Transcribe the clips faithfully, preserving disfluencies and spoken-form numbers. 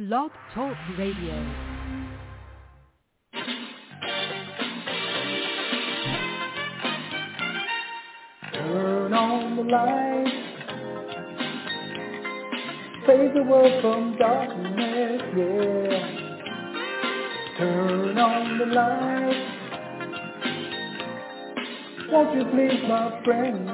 Blog Talk Radio. Turn on the light, save the world from darkness, yeah. Turn on the light, won't you please, my friend,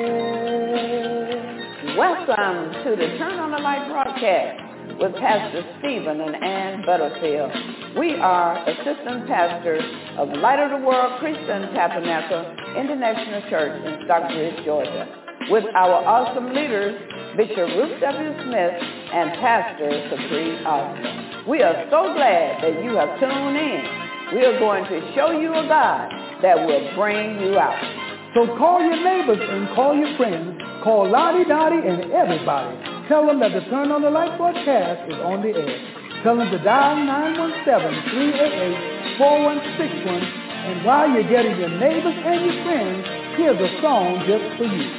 yeah. Welcome to the Turn on the Light broadcast with Pastor Stephen and Ann Butterfield. We are assistant pastors of Light of the World Christian Tabernacle International Church in Stockbridge, Georgia, with our awesome leaders, Bishop Ruth W. Smith and Pastor Capri Osborne. We are so glad that you have tuned in. We are going to show you a God that will bring you out. So call your neighbors and call your friends. Call Lottie Dottie and everybody. Tell them that the Turn on the Light broadcast is on the air. Tell them to dial nine one seven, three eight eight, four one six one. And while you're getting your neighbors and your friends, here's a song just for you.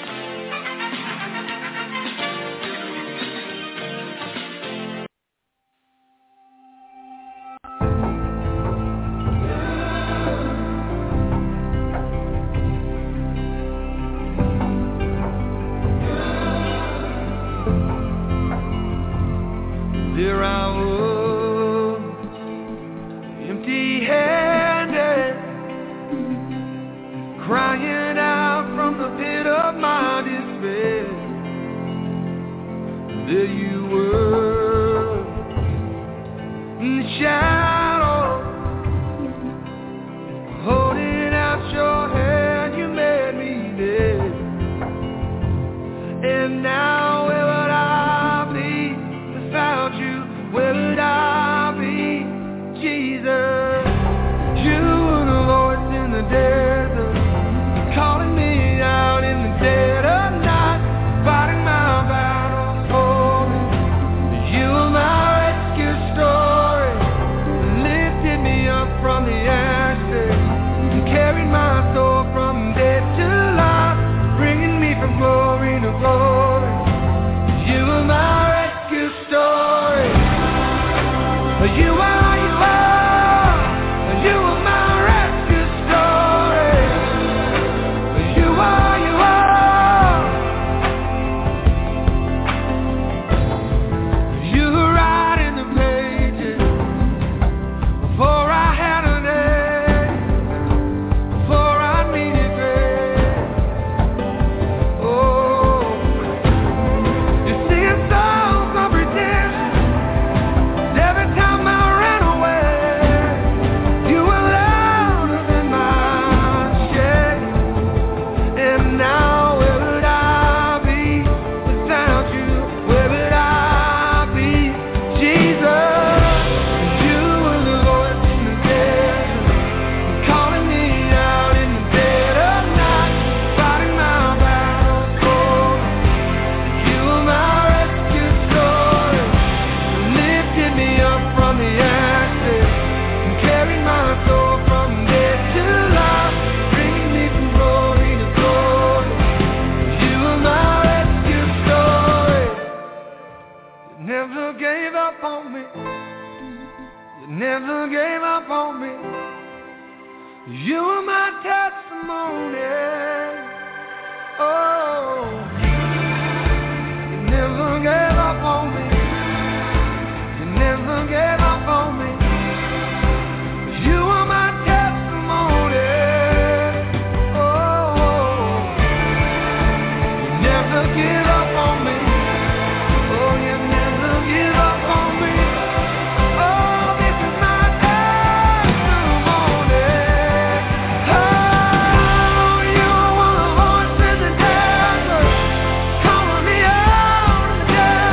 Yeah.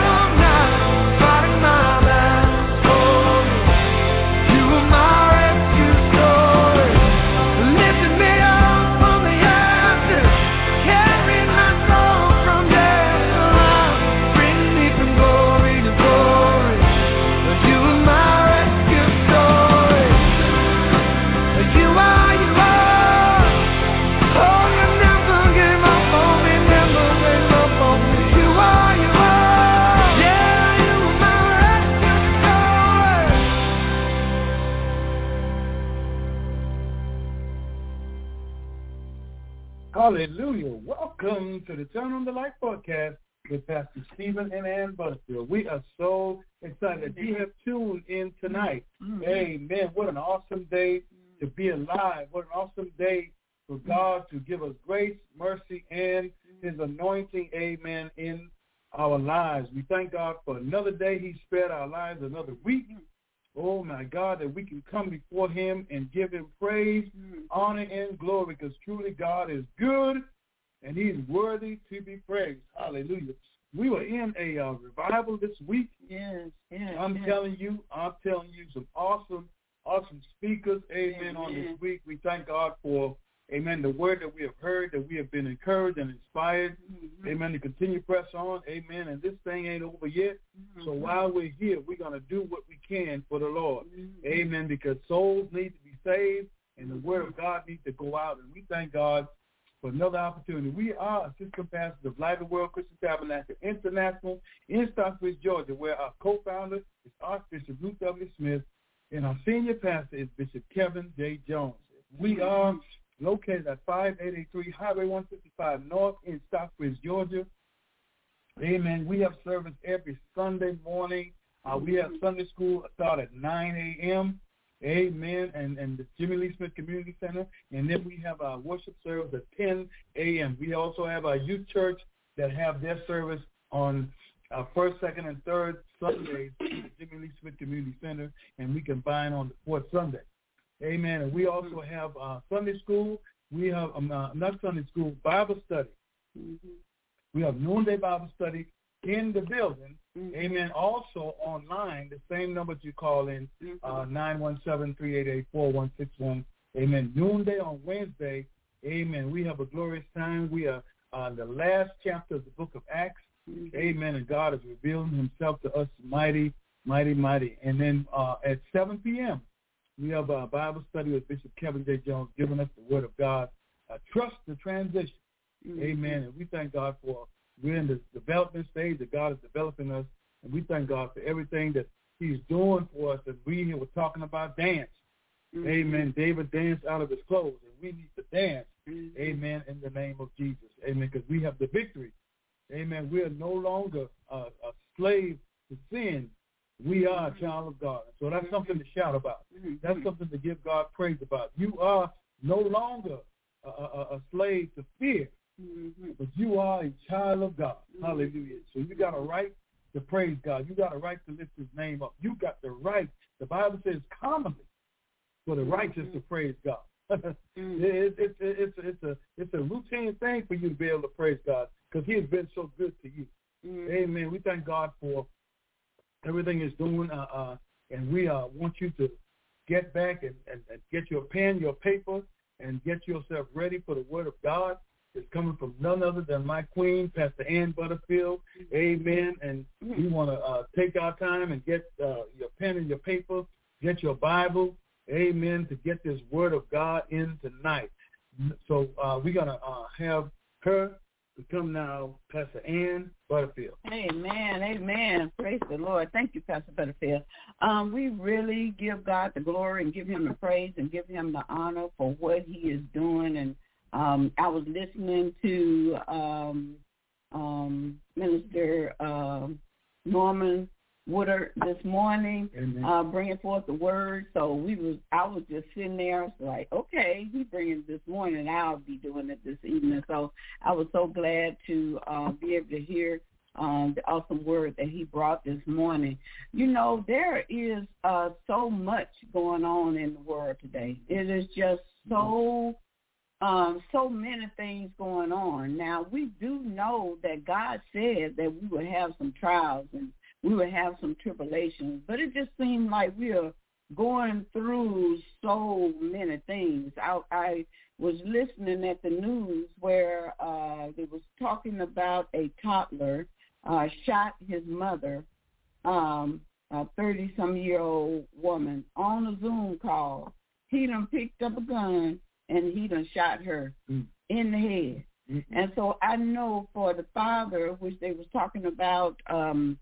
Hallelujah. Welcome to the Turn on the Light podcast with Pastor Stephen and Ann Butterfield. We are so excited that you have tuned in tonight. Mm-hmm. Amen. What an awesome day to be alive. What an awesome day for God to give us grace, mercy, and his anointing, amen, in our lives. We thank God for another day. He spared our lives another week. Oh, my God, that we can come before him and give him praise, honor, and glory, because truly God is good and he's worthy to be praised. Hallelujah. We were in a uh, revival this week. Yes, yes. I'm yes. telling you, I'm telling you, some awesome, awesome speakers, amen, amen, on this week. We thank God for, amen, the word that we have heard, that we have been encouraged and inspired, mm-hmm. amen, to continue to press on, amen, and this thing ain't over yet. Mm-hmm. So while we're here, we're going to do what we can for the Lord, mm-hmm. amen, because souls need to be saved and the word of God needs to go out, and we thank God for another opportunity. We are assistant pastors of Light of the World Christian Tabernacle International in Stockbridge, Georgia, where our co-founder is Archbishop Ruth W. Smith, and our senior pastor is Bishop Kevin J. Jones. We are located at five eight eight three Highway one fifty-five North in Stockbridge, Georgia. Amen. We have service every Sunday morning. Uh, we have Sunday school start at nine a.m. Amen. And, and the Jimmy Lee Smith Community Center. And then we have our worship service at ten a.m. We also have our youth church that have their service on uh, first, second, and third Sundays at the Jimmy Lee Smith Community Center, and we combine on the fourth Sunday. Amen. And we also have uh, Sunday school. We have, um, uh, not Sunday school, Bible study. Mm-hmm. We have noonday Bible study in the building. Mm-hmm. Amen. Also online, the same number you call in, uh, nine one seven, three eight eight, four one six one. Amen. Noonday on Wednesday. Amen. We have a glorious time. We are uh, the last chapter of the book of Acts. Mm-hmm. Amen. And God is revealing himself to us mighty, mighty, mighty. And then uh, at seven p.m., we have a Bible study with Bishop Kevin J. Jones giving us the word of God. Uh, trust the transition. Mm-hmm. Amen. And we thank God for, we're in the development stage that God is developing us. And we thank God for everything that he's doing for us. And we here were talking about dance. Mm-hmm. Amen. David danced out of his clothes. And we need to dance. Mm-hmm. Amen. In the name of Jesus. Amen. Because we have the victory. Amen. We are no longer uh, a slave to sin. We are a child of God. So that's something to shout about. That's something to give God praise about. You are no longer a, a, a slave to fear, mm-hmm. but you are a child of God. Mm-hmm. Hallelujah. So you got a right to praise God. You got a right to lift his name up. You got the right. The Bible says commonly for the righteous mm-hmm. to praise God. mm-hmm. it, it, it, it's, it's, a, it's a routine thing for you to be able to praise God because he has been so good to you. Mm-hmm. Amen. We thank God for everything is doing, uh, uh, and we uh, want you to get back and, and, and get your pen, your paper, and get yourself ready for the word of God. It's coming from none other than my queen, Pastor Ann Butterfield. Amen. And we want to uh, take our time and get uh, your pen and your paper, get your Bible, amen, to get this word of God in tonight. So uh, we're going to uh, have her to come now, Pastor Ann Butterfield. Amen, amen. Praise the Lord. Thank you, Pastor Butterfield. Um, we really give God the glory and give him the praise and give him the honor for what he is doing. And um, I was listening to um, um, Minister uh, Norman Woodard this morning, uh, bringing forth the word. So we was, I was just sitting there. I was like, okay, he's bringing it this morning. I'll be doing it this evening. So I was so glad to uh, be able to hear um, the awesome word that he brought this morning. You know, there is uh, so much going on in the world today. It is just so Um, so many things going on. Now, we do know that God said that we would have some trials and we would have some tribulations, but it just seemed like we are going through so many things. I, I was listening at the news where uh, they was talking about a toddler uh, shot his mother, um, a thirty-some-year-old woman, on a Zoom call. He done picked up a gun and he done shot her mm. in the head. Mm-hmm. And so I know for the father, which they was talking about, um,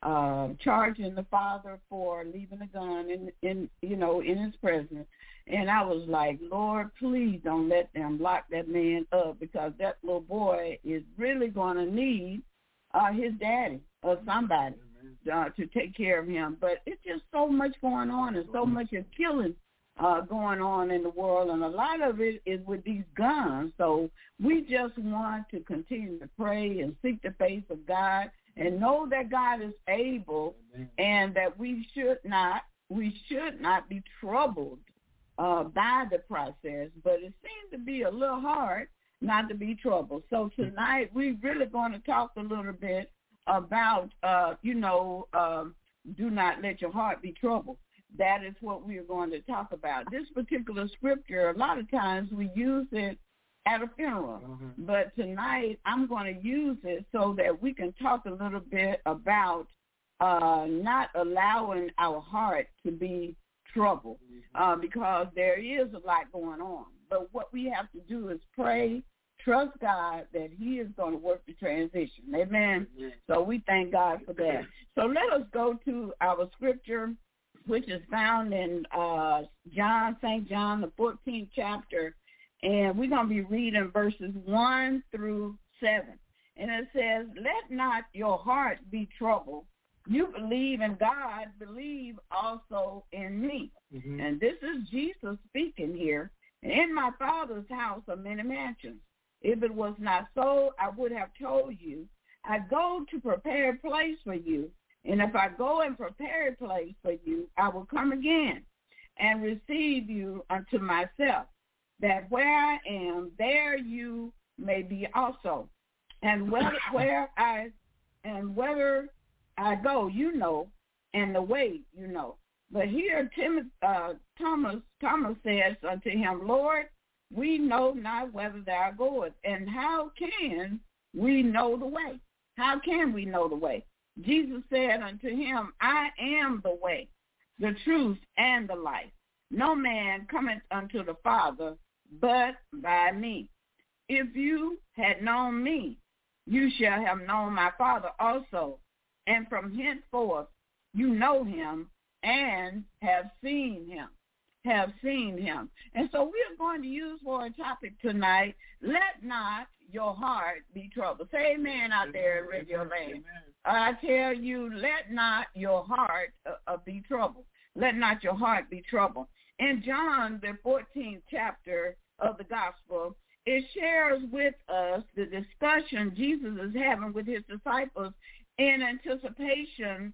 uh, charging the father for leaving a gun in, in, you know, in his presence. And I was like, Lord, please don't let them lock that man up, because that little boy is really going to need uh, his daddy or somebody uh, to take care of him. But it's just so much going on, and so much of killing uh, going on in the world, and a lot of it is with these guns. So we just want to continue to pray and seek the face of God and know that God is able, and that we should not, we should not be troubled Uh, by the process, but it seemed to be a little hard not to be troubled. So tonight we're really going to talk a little bit about, uh, you know, um, do not let your heart be troubled. That is what we are going to talk about. This particular scripture, a lot of times we use it at a funeral, mm-hmm. but tonight I'm going to use it so that we can talk a little bit about uh, not allowing our heart to be trouble, uh, because there is a lot going on. But what we have to do is pray, trust God that he is going to work the transition. Amen. Amen. So we thank God for that. So let us go to our scripture, which is found in uh, John, Saint John, the fourteenth chapter, and we're going to be reading verses one through seven. And it says, let not your heart be troubled. You believe in God, believe also in me. Mm-hmm. And this is Jesus speaking here. In my Father's house are many mansions. If it was not so, I would have told you. I go to prepare a place for you. And if I go and prepare a place for you, I will come again and receive you unto myself, that where I am, there you may be also. And whether, where I, and whether I go, you know, and the way you know. But here Tim, uh, Thomas Thomas says unto him, Lord, we know not whither thou goest, and how can we know the way? How can we know the way? Jesus said unto him, I am the way, the truth, and the life. No man cometh unto the Father but by me. If you had known me, you shall have known my Father also. And from henceforth you know him and have seen him, have seen him. And so we are going to use for a topic tonight, let not your heart be troubled. Say amen out there in Radio Land. I tell you, let not your heart uh, uh, be troubled. Let not your heart be troubled. In John, the fourteenth chapter of the gospel, it shares with us the discussion Jesus is having with his disciples in anticipation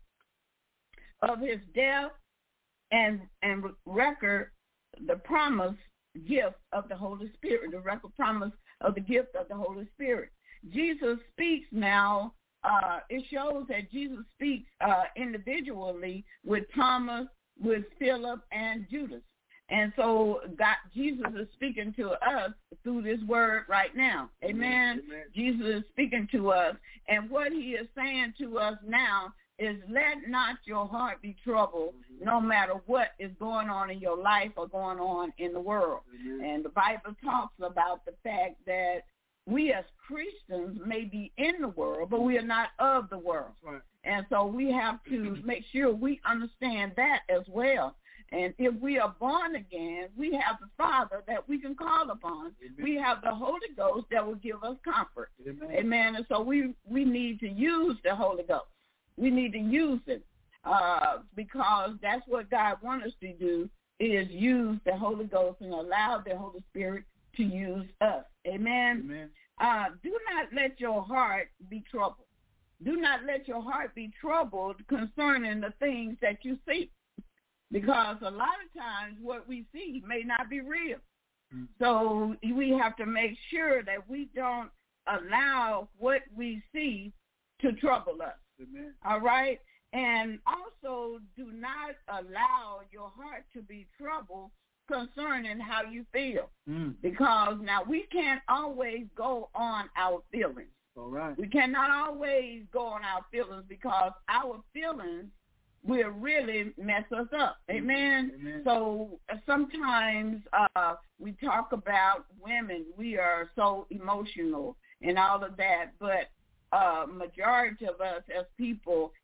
of his death and and record the promise gift of the Holy Spirit, the record promise of the gift of the Holy Spirit. Jesus speaks now, uh, it shows that Jesus speaks uh, individually with Thomas, with Philip, and Judas. And so God, Jesus is speaking to us through this word right now. Amen? Amen. Jesus is speaking to us. And what he is saying to us now is let not your heart be troubled, mm-hmm. no matter what is going on in your life or going on in the world. Mm-hmm. And the Bible talks about the fact that we as Christians may be in the world, but we are not of the world. Right. And so we have to make sure we understand that as well. And if we are born again, we have the Father that we can call upon. Amen. We have the Holy Ghost that will give us comfort. Amen. Amen. And so we, we need to use the Holy Ghost. We need to use it uh, because that's what God wants us to do, is use the Holy Ghost and allow the Holy Spirit to use us. Amen. Amen. Uh, do not let your heart be troubled. Do not let your heart be troubled concerning the things that you see. Because a lot of times what we see may not be real. Mm-hmm. So we have to make sure that we don't allow what we see to trouble us. Amen. All right? And also do not allow your heart to be troubled concerning how you feel. Mm. Because now we can't always go on our feelings. All right. We cannot always go on our feelings because our feelings will really mess us up. Amen? Amen. So uh, sometimes uh, we talk about women. We are so emotional and all of that, but uh, majority of us as people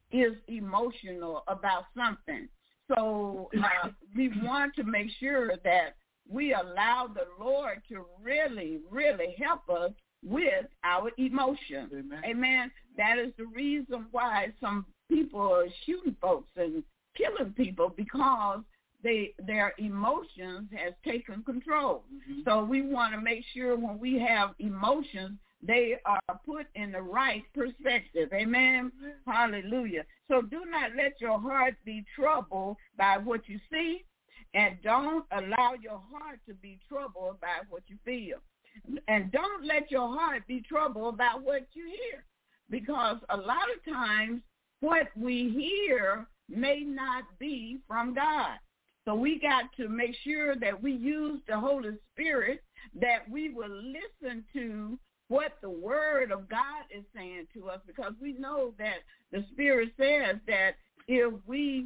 is emotional about something. So uh, we want to make sure that we allow the Lord to really, really help us with our emotions. Amen. Amen. That is the reason why some people are shooting folks and killing people, because they their emotions has taken control. Mm-hmm. So we want to make sure when we have emotions, they are put in the right perspective. Amen? Amen. Hallelujah. So do not let your heart be troubled by what you see, and don't allow your heart to be troubled by what you feel. And don't let your heart be troubled about what you hear, because a lot of times what we hear may not be from God. So we got to make sure that we use the Holy Spirit, that we will listen to what the Word of God is saying to us, because we know that the Spirit says that if we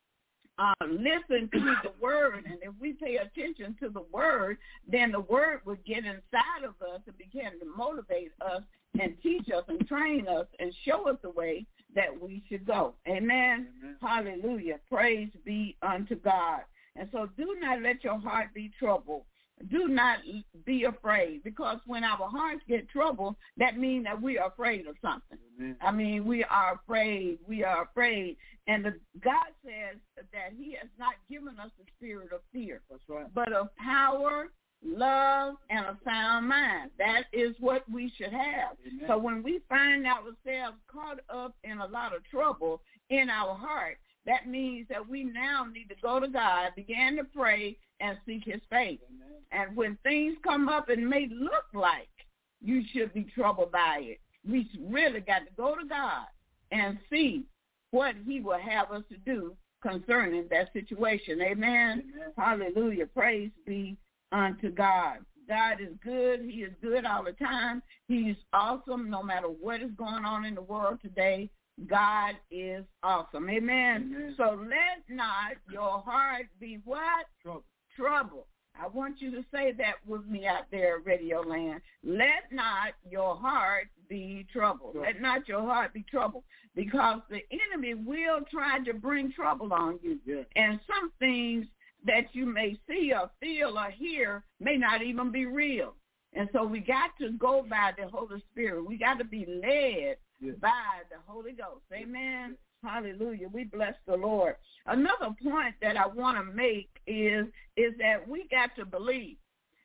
uh, listen to the Word and if we pay attention to the Word, then the Word will get inside of us and begin to motivate us and teach us and train us and show us the way that we should go. Amen? Amen. Hallelujah. Praise be unto God. And so do not let your heart be troubled. Do not be afraid, because when our hearts get troubled, that means that we are afraid of something. Amen. I mean, we are afraid. We are afraid. And the, God says that he has not given us the spirit of fear, That's right. but of power, love, and a sound mind. That is what we should have. Amen. So when we find ourselves caught up in a lot of trouble in our heart, that means that we now need to go to God, begin to pray, and seek his face. Amen. And when things come up and may look like you should be troubled by it, we really got to go to God and see what he will have us to do concerning that situation. Amen? Amen. Hallelujah. Praise be unto God. God is good. He is good all the time. He's awesome no matter what is going on in the world today. God is awesome. Amen. Amen. So let not your heart be what? Trouble. Trouble. I want you to say that with me out there, Radio Land. Let not your heart be troubled. Trouble. Let not your heart be troubled, because the enemy will try to bring trouble on you. Yeah. And some things that you may see or feel or hear may not even be real. And so we got to go by the Holy Spirit. We got to be led Yeah. by the Holy Ghost. Amen. Hallelujah. We bless the Lord. Another point that I want to make is is that we got to believe.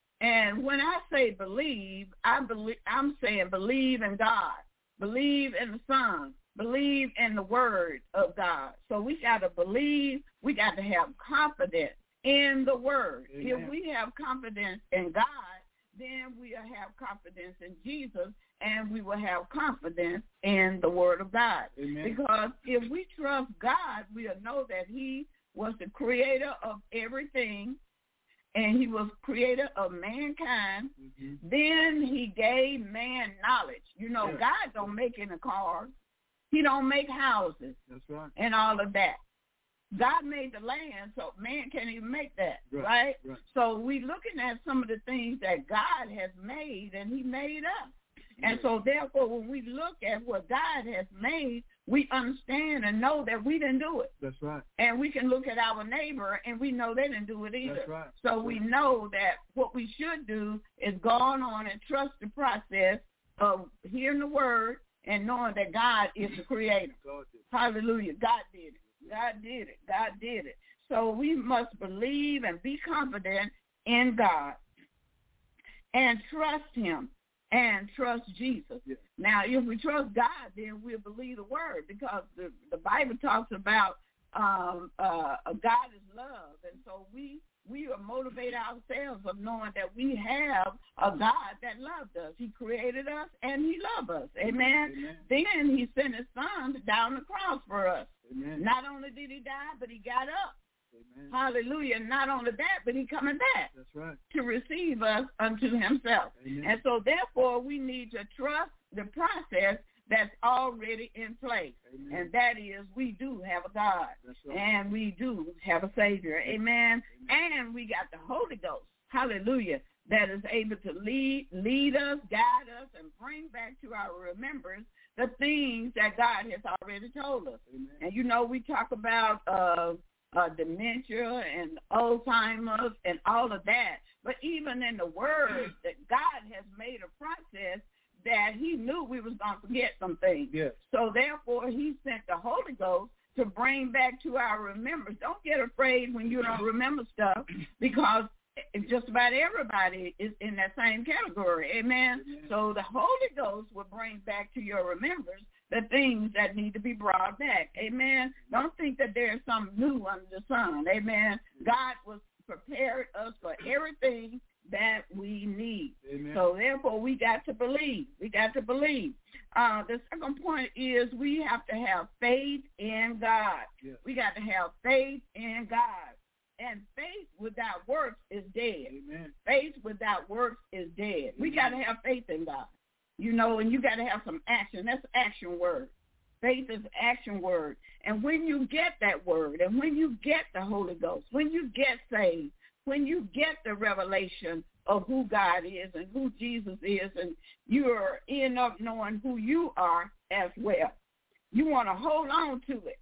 And when I say believe, I believe I'm saying believe in God, believe in the Son, believe in the Word of God. So we got to believe. We got to have confidence in the Word. Amen. If we have confidence in God, then we'll have confidence in Jesus, and we will have confidence in the Word of God. Amen. Because if we trust God, we'll know that he was the creator of everything, and he was creator of mankind. Mm-hmm. Then he gave man knowledge. You know, Yeah. God don't make any cars. He don't make houses That's right. and all of that. God made the land, so man can't even make that, Right, right? right. So we looking at some of the things that God has made, and he made us. And so therefore, when we look at what God has made, we understand and know that we didn't do it. That's right. And we can look at our neighbor, and we know they didn't do it either. That's right. So we know that what we should do is go on and trust the process of hearing the word and knowing that God is the creator. God did. Hallelujah. God did it. God did it. God did it. So we must believe and be confident in God and trust him and trust Jesus. Yeah. Now, if we trust God, then we'll believe the word, because the, the Bible talks about um, uh, God is love. And so we we will motivate ourselves of knowing that we have a God that loved us. He created us, and he loved us. Amen? Amen. Then he sent his son down the cross for us. Amen. Not only did he die, but he got up. Amen. Hallelujah. Not only that, but he coming back That's right. to receive us unto himself. Amen. And so therefore we need to trust the process that's already in place. Amen. And that is, we do have a God. That's right. And we do have a Savior. Amen. Amen. And we got the Holy Ghost. Hallelujah. that is able to lead, lead us, guide us, and bring back to our remembrance the things that God has already told us. Amen. And, you know, we talk about uh, uh, dementia and Alzheimer's and all of that. But even in the Word, that God has made a process that he knew we was going to forget some things. Yes. So, therefore, he sent the Holy Ghost to bring back to our remembrance. Don't get afraid when you don't remember stuff, because just about everybody is in that same category. Amen? Amen. So the Holy Ghost will bring back to your remembrance the things that need to be brought back. Amen? Don't think that there's something new under the sun. Amen? God was prepared us for everything that we need. Amen. So therefore we got to believe. We got to believe. Uh, the second point is we have to have faith in God. Yes. We got to have faith in God. And faith without works is dead. Amen. Faith without works is dead. Amen. We got to have faith in God. You know, and you got to have some action. That's action word. Faith is action word. And when you get that word, and when you get the Holy Ghost, when you get saved, when you get the revelation of who God is and who Jesus is, and you're end up knowing who you are as well, you want to hold on to it.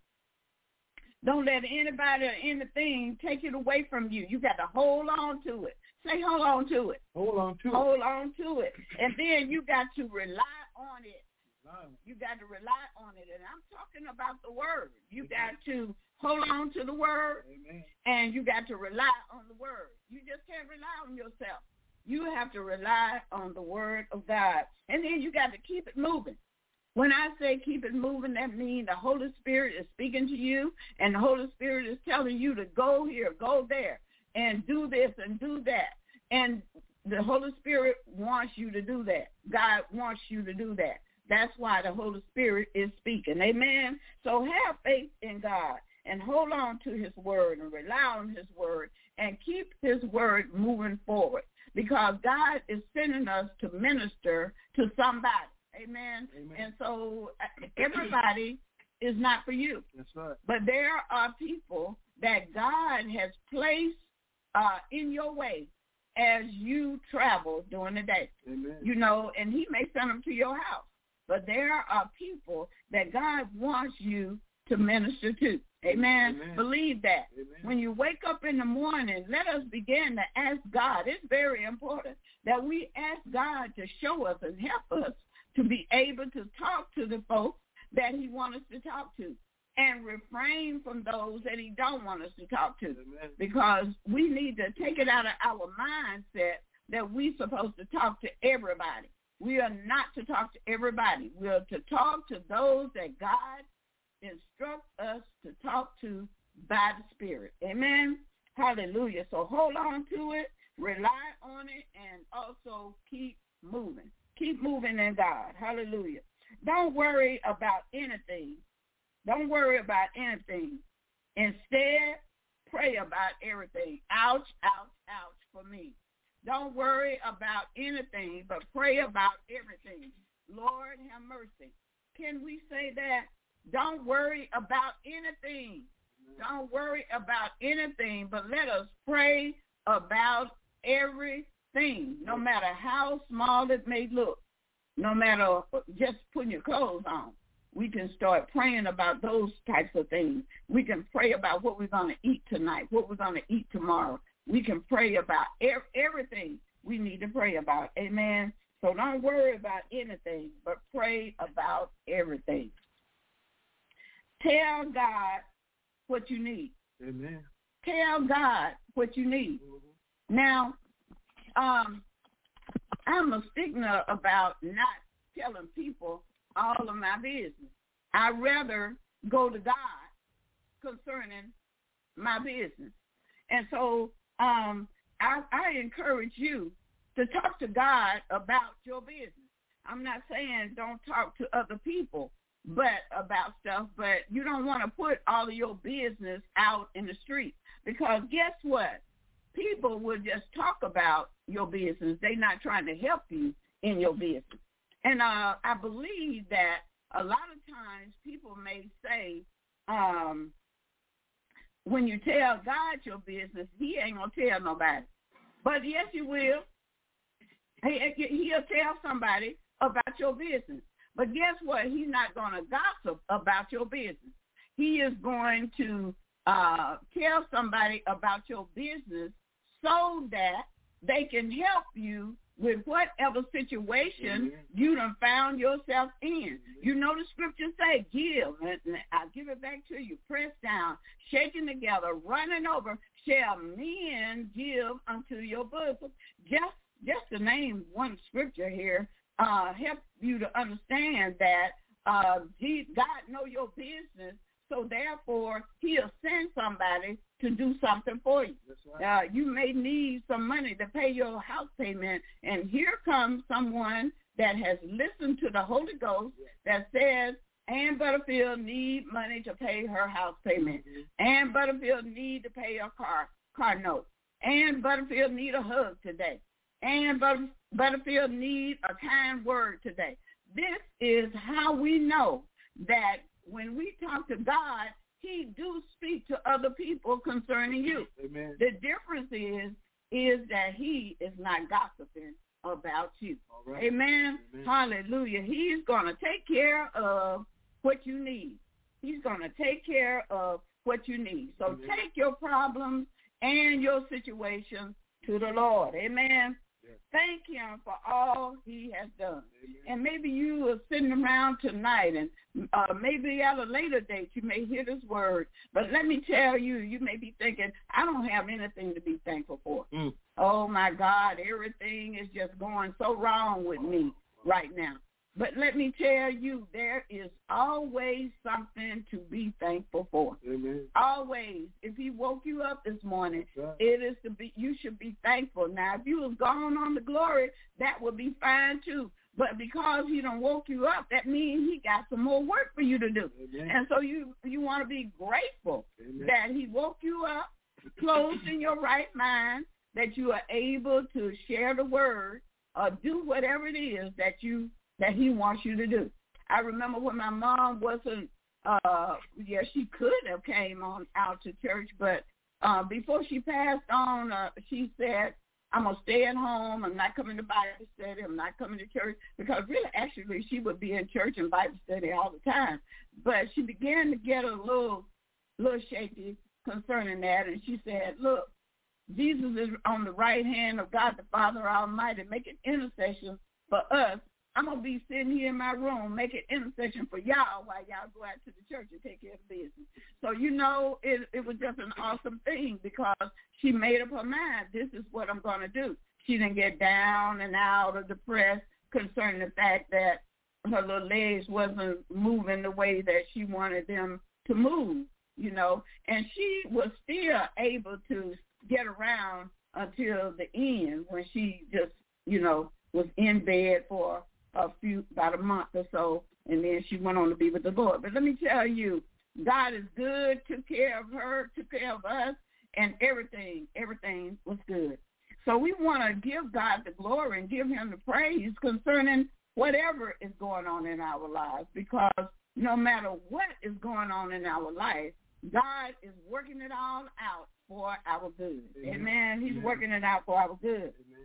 Don't let anybody or anything take it away from you. You got to hold on to it. Say, hold on to it. Hold on to hold it. Hold on to it. And then you got to rely on it. You got to rely on it. And I'm talking about the word. You Amen. Got to hold on to the word. Amen. And you got to rely on the word. You just can't rely on yourself. You have to rely on the word of God. And then you got to keep it moving. When I say keep it moving, that means the Holy Spirit is speaking to you, and the Holy Spirit is telling you to go here, go there, and do this and do that. And the Holy Spirit wants you to do that. God wants you to do that. That's why the Holy Spirit is speaking. Amen? So have faith in God and hold on to his word and rely on his word and keep his word moving forward, because God is sending us to minister to somebody. Amen. Amen. And so everybody is not for you. That's right. But there are people that God has placed uh, in your way as you travel during the day. Amen. You know, and he may send them to your house. But there are people that God wants you to minister to. Amen. Amen. Believe that. Amen. When you wake up in the morning, let us begin to ask God. It's very important that we ask God to show us and help us to be able to talk to the folks that he wants us to talk to, and refrain from those that he don't want us to talk to. Amen. Because we need to take it out of our mindset that we're supposed to talk to everybody. We are not to talk to everybody. We are to talk to those that God instructs us to talk to by the Spirit. Amen? Hallelujah. So hold on to it, rely on it, and also keep moving. Keep moving in God. Hallelujah. Don't worry about anything. Don't worry about anything. Instead, pray about everything. Ouch, ouch, ouch for me. Don't worry about anything, but pray about everything. Lord, have mercy. Can we say that? Don't worry about anything. Don't worry about anything, but let us pray about everything, no matter how small it may look, no matter just putting your clothes on. We can start praying about those types of things. We can pray about what we're going to eat tonight, what we're going to eat tomorrow. We can pray about er- everything we need to pray about. Amen. So don't worry about anything, but pray about everything. Tell God what you need. Amen. Tell God what you need. Mm-hmm. Now, um, I'm a stickler about not telling people all of my business. I'd rather go to God concerning my business. And so um, I, I encourage you to talk to God about your business. I'm not saying don't talk to other people but about stuff, but you don't want to put all of your business out in the street, because guess what? People will just talk about your business. They're not trying to help you in your business. And uh, I believe that a lot of times people may say, um, when you tell God your business, he ain't going to tell nobody. But yes, you will. He, he'll tell somebody about your business. But guess what? He's not going to gossip about your business. He is going to uh, tell somebody about your business so that they can help you with whatever situation mm-hmm. you done found yourself in. Mm-hmm. You know the scriptures say, give, and I'll give it back to you, pressed down, shaking together, running over, shall men give unto your bosom. Just, just to name one scripture here, uh, help you to understand that uh, God know your business, so therefore he'll send somebody to do something for you. Right. Uh, you may need some money to pay your house payment, and here comes someone that has listened to the Holy Ghost that says, Ann Butterfield need money to pay her house payment. Mm-hmm. Ann Butterfield need to pay her car car note. Ann Butterfield need a hug today. Ann Butter- Butterfield need a kind word today. This is how we know that when we talk to God, he do speak to other people concerning you. Amen. The difference is is that he is not gossiping about you. All right. Amen? Amen. Hallelujah. He's going to take care of what you need. He's going to take care of what you need. So Amen. Take your problems and your situation to the Lord. Amen. Yes. Thank him for all he has done. Amen. And maybe you are sitting around tonight, and uh, maybe at a later date you may hear this word. But let me tell you, you may be thinking, I don't have anything to be thankful for. Mm. Oh, my God, everything is just going so wrong with me right now. But let me tell you, there is always something to be thankful for. Amen. Always. If he woke you up this morning, right. it is to be. You should be thankful. Now, if you have gone on to glory, that would be fine too. But because he done woke you up, that means he got some more work for you to do. Amen. And so you you want to be grateful Amen. That he woke you up, closed in your right mind, that you are able to share the word or do whatever it is that you that he wants you to do. I remember when my mom wasn't, uh, yeah, she could have came on out to church, but uh, before she passed on, uh, she said, I'm going to stay at home. I'm not coming to Bible study. I'm not coming to church. Because really, actually, she would be in church and Bible study all the time. But she began to get a little, little shaky concerning that, and she said, look, Jesus is on the right hand of God the Father Almighty, making intercession for us. I'm going to be sitting here in my room making intercession for y'all while y'all go out to the church and take care of business. So, you know, it, it was just an awesome thing because she made up her mind, this is what I'm going to do. She didn't get down and out or depressed concerning the fact that her little legs wasn't moving the way that she wanted them to move, you know. And she was still able to get around until the end when she just, you know, was in bed for a few, about a month or so, and then she went on to be with the Lord. But let me tell you, God is good, took care of her, took care of us, and everything, everything was good. So we want to give God the glory and give him the praise concerning whatever is going on in our lives, because no matter what is going on in our life, God is working it all out for our good. Amen. Amen. He's Amen. Working it out for our good. Amen.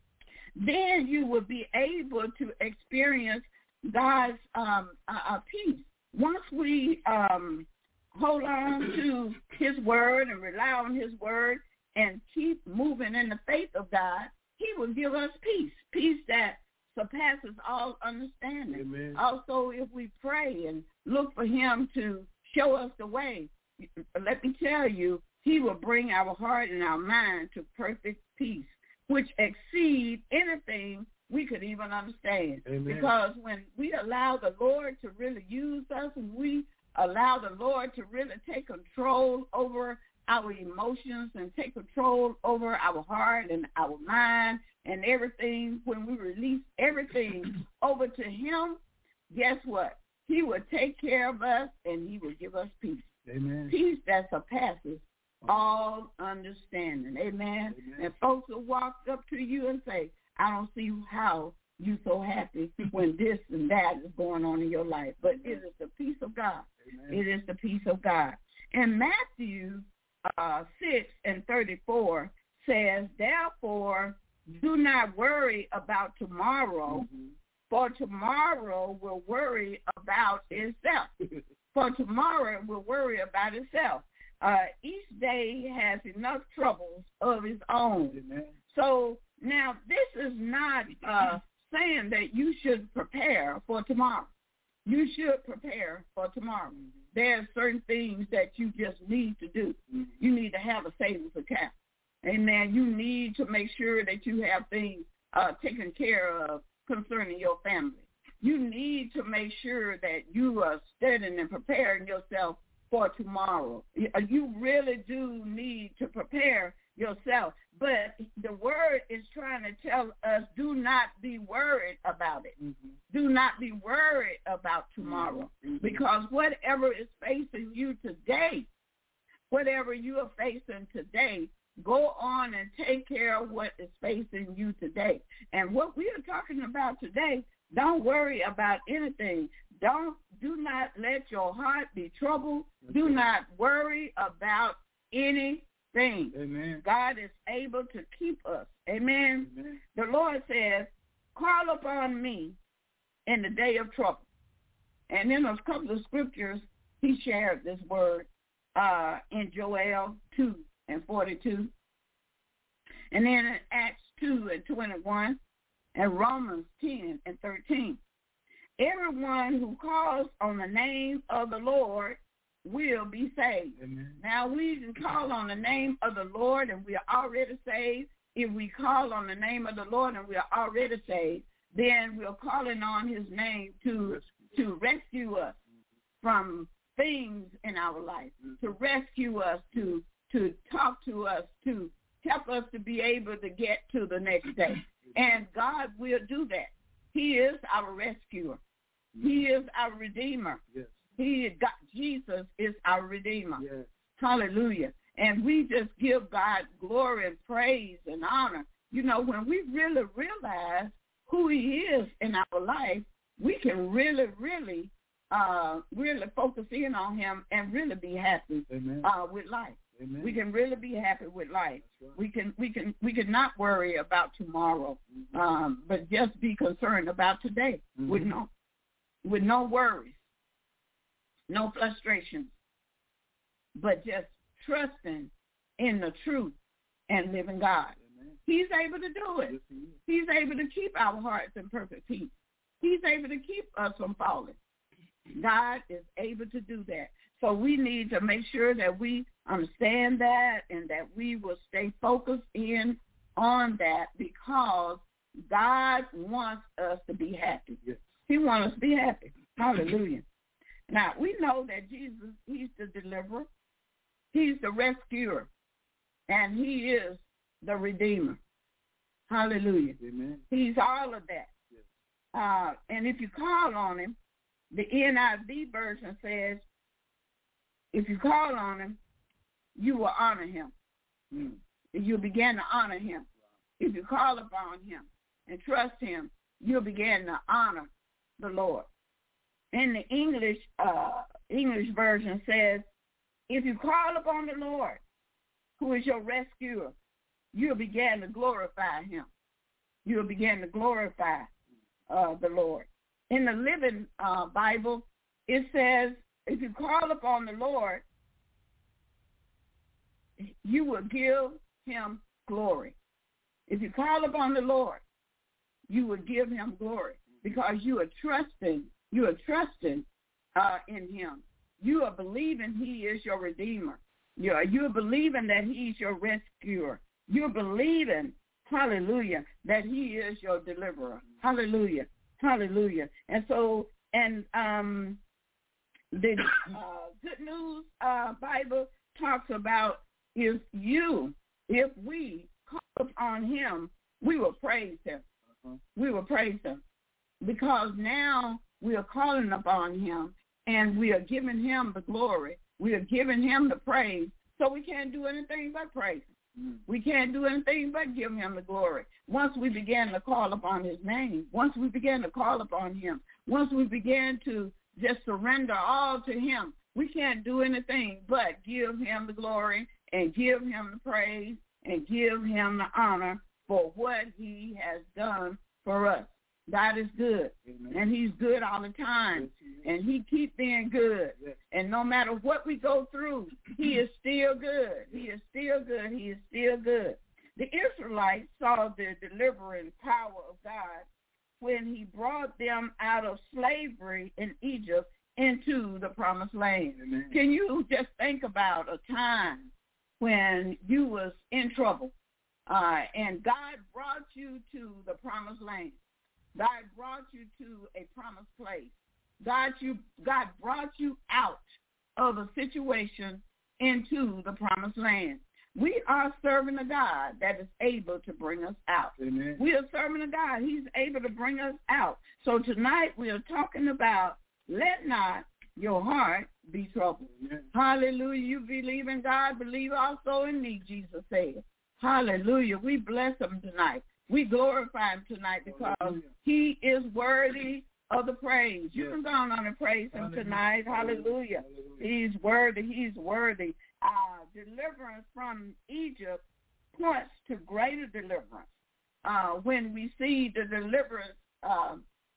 Then you will be able to experience God's um, uh, peace. Once we um, hold on to his word and rely on his word and keep moving in the faith of God, he will give us peace, peace that surpasses all understanding. Amen. Also, if we pray and look for him to show us the way, let me tell you, he will bring our heart and our mind to perfect peace, which exceed anything we could even understand. Amen. Because when we allow the Lord to really use us, and we allow the Lord to really take control over our emotions and take control over our heart and our mind and everything, when we release everything over to him, guess what? He will take care of us, and he will give us peace. Amen. Peace that surpasses all understanding. Amen. Amen. And folks will walk up to you and say, I don't see how you so happy when this and that is going on in your life. But Amen. It is the peace of God. Amen. It is the peace of God. And Matthew uh, six and thirty-four says, therefore do not worry about tomorrow, Mm-hmm. for tomorrow will worry about itself. For tomorrow will worry about itself. Uh, each day has enough troubles of its own. Amen. So now this is not uh, saying that you should prepare for tomorrow. You should prepare for tomorrow. Mm-hmm. There are certain things that you just need to do. Mm-hmm. You need to have a savings account. Amen. You need to make sure that you have things uh, taken care of concerning your family. You need to make sure that you are studying and preparing yourself for tomorrow. You really do need to prepare yourself. But the word is trying to tell us, do not be worried about it. Mm-hmm. Do not be worried about tomorrow. Mm-hmm. Because whatever is facing you today, whatever you are facing today, go on and take care of what is facing you today. And what we are talking about today, don't worry about anything. Don't do not let your heart be troubled. Do not worry about anything. Amen. God is able to keep us. Amen. Amen. The Lord says, call upon me in the day of trouble. And in a couple of scriptures, he shared this word uh, in Joel two and forty-two. And then in Acts two and twenty-one and Romans ten and thirteen. Everyone who calls on the name of the Lord will be saved. Amen. Now, we can call on the name of the Lord and we are already saved. If we call on the name of the Lord and we are already saved, then we're calling on his name to, to rescue us from things in our life, to rescue us, to, to talk to us, to help us to be able to get to the next day. And God will do that. He is our rescuer. He is our redeemer. Yes. He is God, Jesus is our redeemer. Yes. Hallelujah. And we just give God glory and praise and honor. You know, when we really realize who he is in our life, we can really, really, uh, really focus in on him and really be happy Amen. uh, with life. Amen. We can really be happy with life. Right. We can, we can, we can not worry about tomorrow, Mm-hmm. um, but just be concerned about today Mm-hmm. with no, with no worries, no frustrations, but just trusting in the truth and living God. Amen. He's able to do it. Yes, he is. He's able to keep our hearts in perfect peace. He's able to keep us from falling. God is able to do that. So we need to make sure that we understand that and that we will stay focused in on that, because God wants us to be happy. Yes. He wants us to be happy. Hallelujah. Now, we know that Jesus, he's the deliverer. He's the rescuer. And he is the redeemer. Hallelujah. Amen. He's all of that. Yes. Uh, and if you call on him, the N I V version says, if you call on him, you will honor him. Mm. You'll begin to honor him. If you call upon him and trust him, you'll begin to honor the Lord. In the English uh, English version says, if you call upon the Lord, who is your rescuer, you'll begin to glorify him. You'll begin to glorify uh, the Lord. In the Living uh, Bible, it says, if you call upon the Lord, you will give him glory. If you call upon the Lord, you will give him glory, because you are trusting, you are trusting uh, in him. You are believing he is your redeemer. You are, you are believing that he's your rescuer. You're believing, hallelujah, that he is your deliverer. Hallelujah, hallelujah. And so, and um, the uh, Good News uh, Bible talks about, if you, if we call upon him, we will praise him. Uh-huh. We will praise him, because now we are calling upon him and we are giving him the glory. We are giving him the praise. So we can't do anything but praise him. Mm. We can't do anything but give him the glory. Once we begin to call upon his name, once we begin to call upon him, once we begin to just surrender all to him, we can't do anything but give him the glory and give him the praise and give him the honor for what he has done for us. God is good, Amen. And he's good all the time, yes, and he keeps being good. Yes. And no matter what we go through, he is still good. He is still good. He is still good. The Israelites saw the delivering power of God when he brought them out of slavery in Egypt into the promised land. Amen. Can you just think about a time when you was in trouble uh, and God brought you to the promised land? God brought you to a promised place. God, you, God brought you out of a situation into the promised land. We are serving a God that is able to bring us out. Amen. We are serving a God. He's able to bring us out. So tonight we are talking about let not your heart be troubled. Amen. Hallelujah. You believe in God, believe also in me, Jesus said. Hallelujah. We bless him tonight. We glorify him tonight because Hallelujah. He is worthy of the praise. You yes. can go on and praise him Hallelujah. Tonight. Hallelujah. Hallelujah. He's worthy. He's worthy. Uh, deliverance from Egypt points to greater deliverance. Uh, when we see the deliverance uh,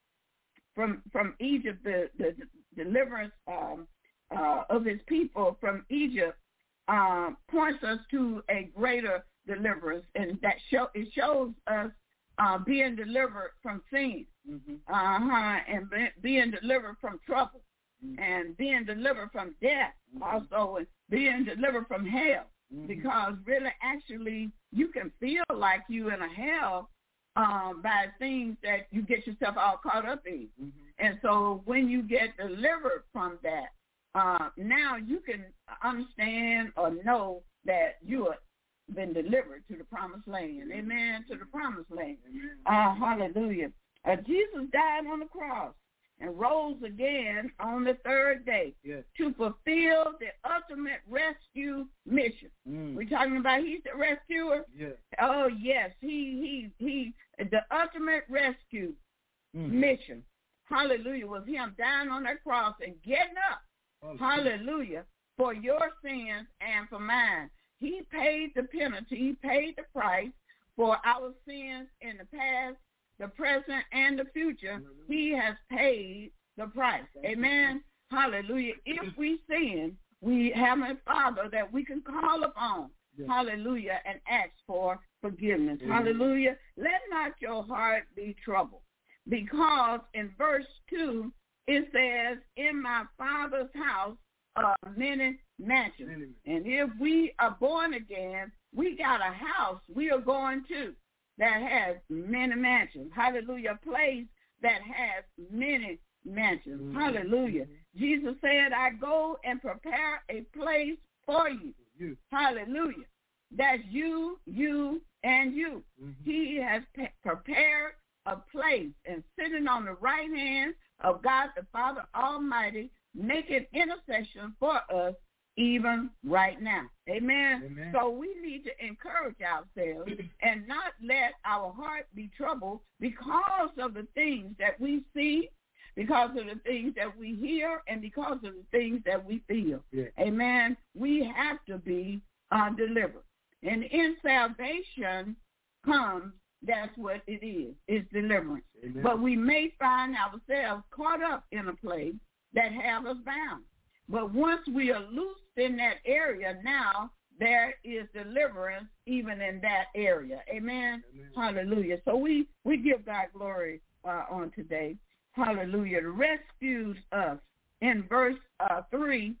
from from Egypt, the, the, the deliverance um, uh, of his people from Egypt uh, points us to a greater deliverance, and that show it shows us uh, being delivered from sin, mm-hmm. uh-huh, and be, being delivered from trouble, mm-hmm. and being delivered from death, mm-hmm. also, and being delivered from hell, mm-hmm. because really, actually, you can feel like you in a hell um, by things that you get yourself all caught up in, mm-hmm. and so when you get delivered from that, uh, now you can understand or know that you are been delivered to the promised land. Amen. To the promised land. Uh, hallelujah. Uh, Jesus died on the cross and rose again on the third day yes. to fulfill the ultimate rescue mission. Mm. We're talking about he's the rescuer? Yes. Oh, yes. He, he, he, the ultimate rescue mm. mission, hallelujah, was him dying on that cross and getting up, oh, hallelujah, for your sins and for mine. He paid the penalty. He paid the price for our sins in the past, the present, and the future. Mm-hmm. He has paid the price. Amen. Hallelujah. If we sin, we have a Father that we can call upon. Yes. Hallelujah. And ask for forgiveness. Mm-hmm. Hallelujah. Let not your heart be troubled. Because in verse two, it says, in my Father's house are many mansions. And if we are born again, we got a house we are going to that has many mansions. Hallelujah. A place that has many mansions. Mm-hmm. Hallelujah. Mm-hmm. Jesus said, I go and prepare a place for you. you. Hallelujah. That's you, you, and you. Mm-hmm. He has pe- prepared a place and sitting on the right hand of God the Father Almighty, making intercession for us even right now. Amen? Amen. So we need to encourage ourselves and not let our heart be troubled because of the things that we see, because of the things that we hear, and because of the things that we feel. Yeah. Amen? We have to be uh, delivered. And in salvation comes, that's what it is. It's deliverance. Amen. But we may find ourselves caught up in a place that have us bound. But once we are loosed in that area, now there is deliverance even in that area. Amen? Amen. Hallelujah. So we, we give God glory uh, on today. Hallelujah. Rescues us. In verse uh, three,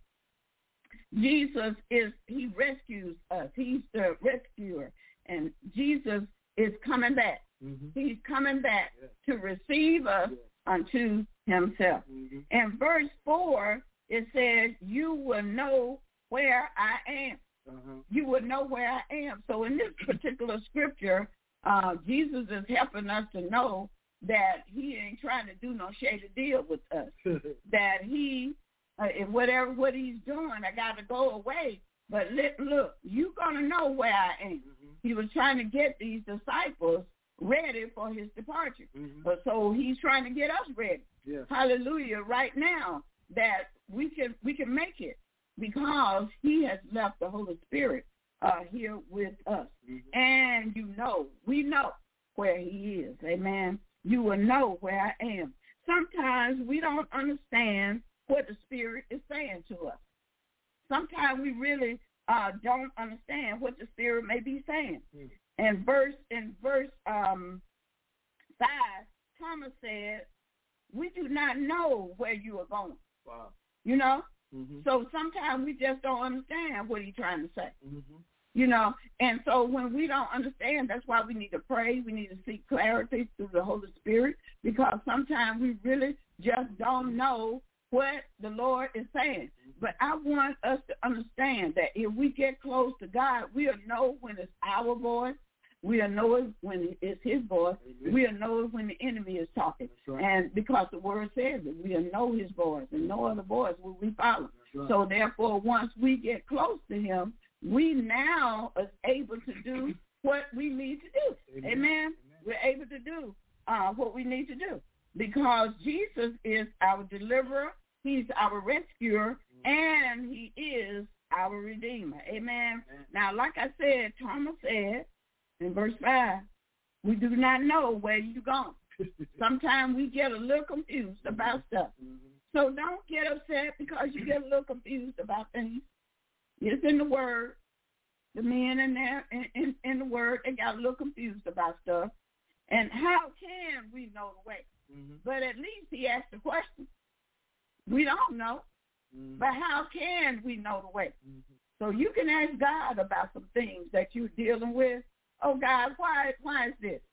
Jesus is, he rescues us. He's the rescuer. And Jesus is coming back. Mm-hmm. He's coming back yes. to receive us yes. unto himself. Mm-hmm. In verse four, it says, you will know where I am. Uh-huh. You will know where I am. So in this particular scripture, uh, Jesus is helping us to know that he ain't trying to do no shady deal with us. That he, uh, if whatever what he's doing, I got to go away. But let, look, you're going to know where I am. Mm-hmm. He was trying to get these disciples ready for his departure. Mm-hmm. But so he's trying to get us ready. Yeah. Hallelujah. Right now that we can we can make it because he has left the Holy Spirit uh, here with us. Mm-hmm. And you know, we know where he is. Amen. You will know where I am. Sometimes we don't understand what the Spirit is saying to us. Sometimes we really uh, don't understand what the Spirit may be saying. Mm-hmm. And verse in verse um, five, Thomas said, "We do not know where you are going." Wow. You know? Mm-hmm. So sometimes we just don't understand what he's trying to say. Mm-hmm. You know? And so when we don't understand, that's why we need to pray. We need to seek clarity through the Holy Spirit, because sometimes we really just don't know what the Lord is saying. But I want us to understand that if we get close to God, we'll know when it's our voice. We'll know it when it's his voice. Amen. We'll know it when the enemy is talking. Right. And because the word says it, we'll know his voice, and no other voice will we follow. Right. So therefore, once we get close to him, we now are able to do what we need to do. Amen. Amen. Amen. We're able to do uh, what we need to do, because Jesus is our deliverer. He's our rescuer, and he is our redeemer. Amen. Amen. Now, like I said, Thomas said in verse five, we do not know where you're going. Sometimes we get a little confused about stuff. Mm-hmm. So don't get upset because you get a little confused about things. It's in the Word. The men in there in, in, in the Word, they got a little confused about stuff. And how can we know the way? Mm-hmm. But at least he asked the question. We don't know, mm-hmm. but how can we know the way? Mm-hmm. So you can ask God about some things that you're dealing with. Oh, God, why why is this?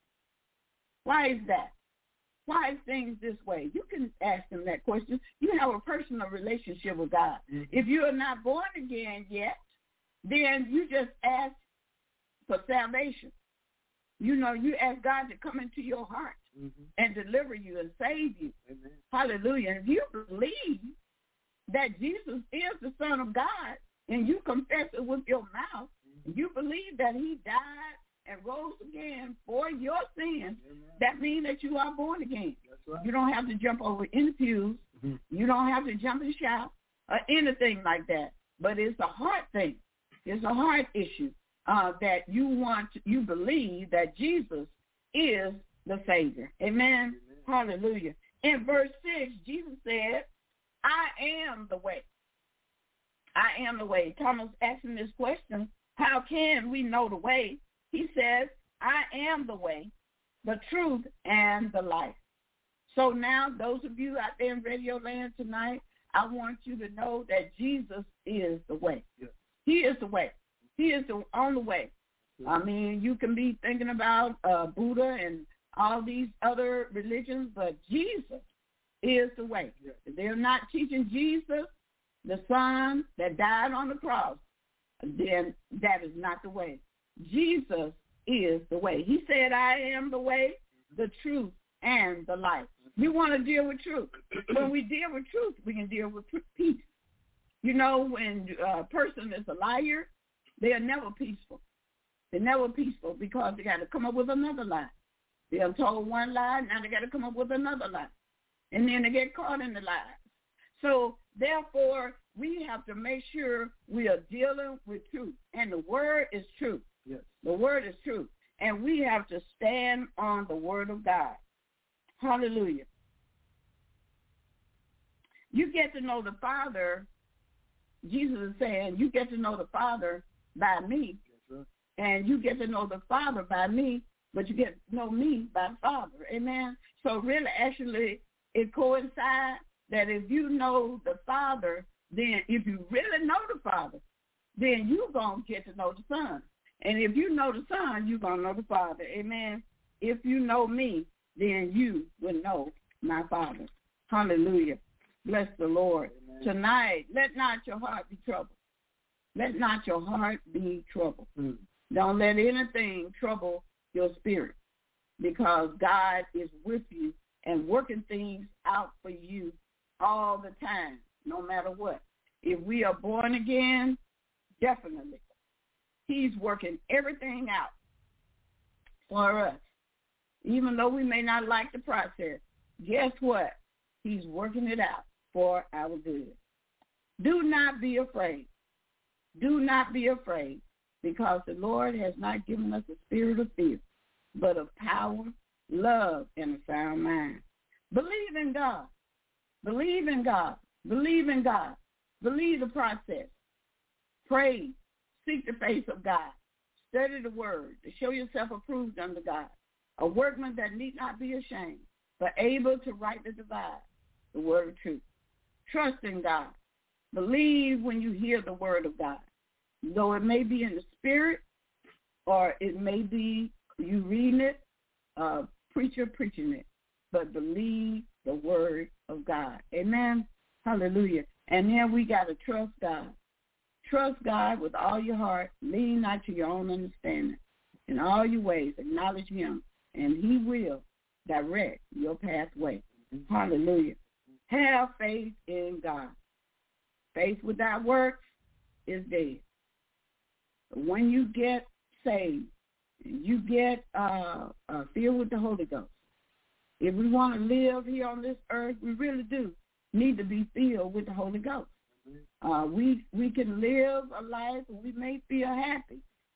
Why is that? Why is things this way? You can ask him that question. You have a personal relationship with God. Mm-hmm. If you are not born again yet, then you just ask for salvation. You know, you ask God to come into your heart mm-hmm. and deliver you and save you. Amen. Hallelujah. And if you believe that Jesus is the Son of God and you confess it with your mouth, mm-hmm. you believe that he died and rose again for your sins, amen. That means that you are born again. That's right. You don't have to jump over any pews. Mm-hmm. You don't have to jump and shout or anything like that. But it's a heart thing. It's a heart issue uh, that you want, you believe that Jesus is the Savior. Amen? Amen. Hallelujah. In verse six, Jesus said, I am the way. I am the way. Thomas asking this question, how can we know the way? He says, I am the way, the truth, and the life. So now, those of you out there in Radio Land tonight, I want you to know that Jesus is the way. Yes. He is the way. He is the only way. Yes. I mean, you can be thinking about uh, Buddha and all these other religions, but Jesus is the way. Yes. If they're not teaching Jesus, the Son that died on the cross, then that is not the way. Jesus is the way. He said, I am the way, the truth, and the life. We want to deal with truth. When we deal with truth, we can deal with peace. You know, when a person is a liar, they are never peaceful. They're never peaceful because they got to come up with another lie. They have told one lie, now they got to come up with another lie. And then they get caught in the lies. So, therefore, we have to make sure we are dealing with truth. And the word is truth. Yes. The word is truth. And we have to stand on the word of God. Hallelujah. You get to know the Father. Jesus is saying, you get to know the Father by me. Right. And you get to know the Father by me, but you get to know me by the Father. Amen. So really, actually, it coincides that if you know the Father, then if you really know the Father, then you're going to get to know the Son. And if you know the Son, you're going to know the Father. Amen. If you know me, then you will know my Father. Hallelujah. Bless the Lord. Amen. Tonight, let not your heart be troubled. Let not your heart be troubled. Mm. Don't let anything trouble your spirit, because God is with you and working things out for you all the time, no matter what. If we are born again, definitely, he's working everything out for us. Even though we may not like the process, guess what? He's working it out for our good. Do not be afraid. Do not be afraid. because the Lord has not given us a spirit of fear, but of power, love, and a sound mind. Believe in God. Believe in God. Believe in God. Believe the process. Pray. Seek the face of God. Study the word to show yourself approved unto God, a workman that need not be ashamed, but able to rightly divide the word of truth. Trust in God. Believe when you hear the word of God, though it may be in the spirit or it may be you reading it, uh, preacher preaching it, but believe the word of God. Amen. Hallelujah. And then we got to trust God. Trust God with all your heart. Lean not to your own understanding. In all your ways, acknowledge him, and he will direct your pathway. Hallelujah. Have faith in God. Faith without works is dead. But when you get saved, you get uh, uh, filled with the Holy Ghost. If we want to live here on this earth, we really do need to be filled with the Holy Ghost. Uh, we we can live a life and we may feel happy,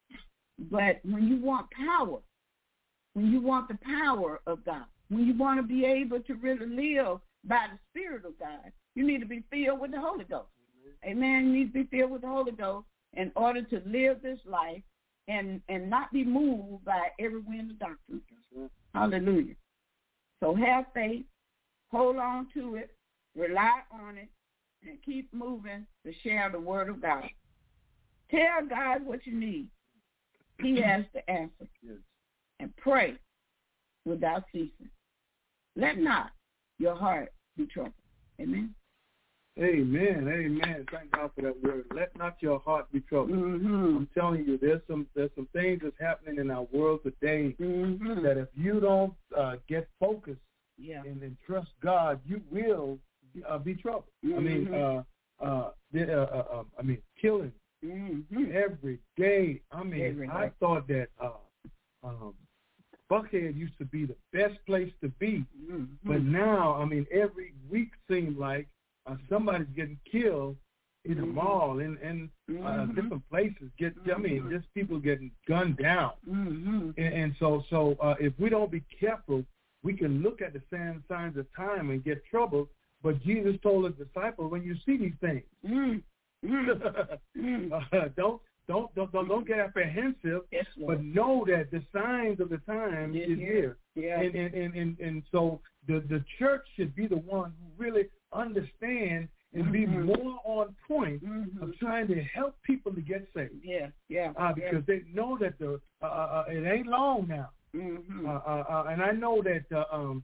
but when you want power, when you want the power of God, when you want to be able to really live by the Spirit of God, you need to be filled with the Holy Ghost. Amen. You need to be filled with the Holy Ghost in order to live this life and, and not be moved by every wind of doctrine. Hallelujah. So have faith, hold on to it, rely on it, and keep moving to share the word of God. Tell God what you need. He has the answer. Yes. And pray without ceasing. Let not your heart be troubled. Amen. Amen. Amen. Thank God for that word. Let not your heart be troubled. Mm-hmm. I'm telling you, there's some there's some things that's happening in our world today mm-hmm. that if you don't uh, get focused yeah. and, and trust God, you will uh, be troubled. Mm-hmm. I mean, uh, uh, uh, uh, uh, I mean, killing mm-hmm. every day. I mean, every I day. thought that uh, um, Buckhead used to be the best place to be, mm-hmm. but now, I mean, every week seems like uh, somebody's getting killed in mm-hmm. a mall and and mm-hmm. uh, different places. Get, mm-hmm. I mean, just people getting gunned down, mm-hmm. and, and so so uh, if we don't be careful, we can look at the signs of time and get trouble. But Jesus told his disciples, when you see these things, mm-hmm. uh, don't. Don't don't don't, don't get apprehensive, yes, but know that the signs of the time yes, is here. Yeah. And, and, and, and, and so the, the church should be the one who really understand and be mm-hmm. more on point mm-hmm. of trying to help people to get saved. Yeah, yeah. Uh, because yeah. they know that the uh, uh, it ain't long now. Mm-hmm. Uh, uh, uh, and I know that uh, um,